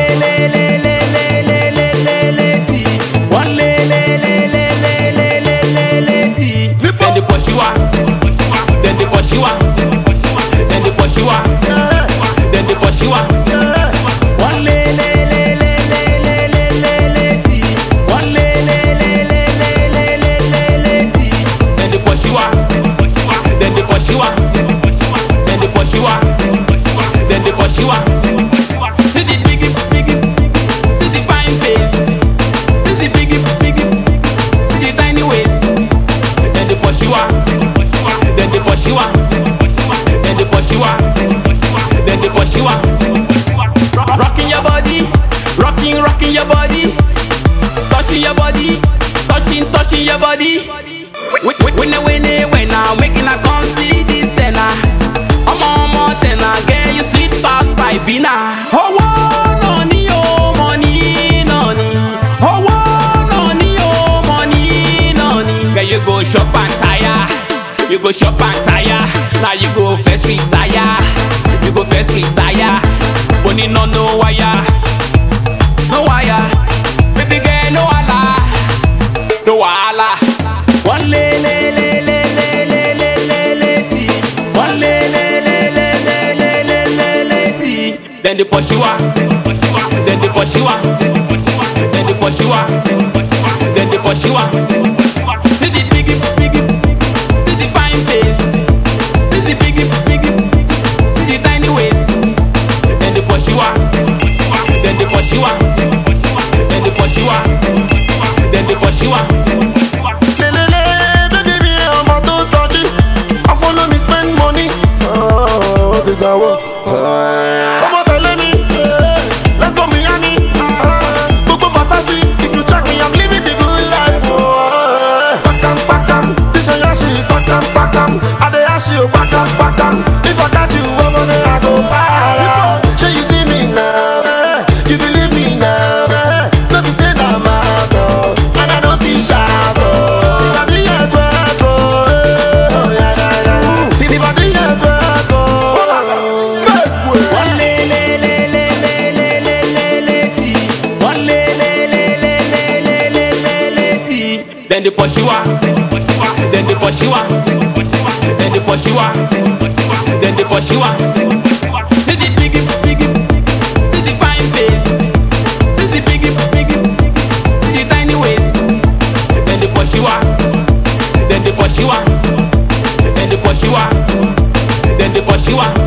Rocking your body, touching your body, touching your body. When I making a come see this tenor, I'm on more tenor, girl you sweet past by bina. Oh noni oh money noni, oh noni oh money noni. Girl you go shop and tire, you go shop and tire. Now you go first retire, you go first retire. Money no wire. No wire, baby girl, no wala, no wala. One le ti, one le ti. Then the push you up, then the push you up, then the push you up, then the push you up. See the biggie, see the fine face, see the biggie, see the tiny waist. Then the push you up, then the push you up. Then they push you up. Then they push you up. Baby, me I'm a do something. I follow me spend money. Oh, this I work. Come on, tell me. Let's go Miami. Go Versace. If you track me, I'm living the good life. Pakam. This is your shit. Pakam. I dey ask you, pakam. If I catch you over there, I go buy. Sure you see me now. You believe me now. Then they push you up, then they push you up, then they push you up, then they push you up. See the biggie, see the fine face, see the biggie, see the tiny waist. Then they push you up, then they push you up, then they push you up, then they push you up.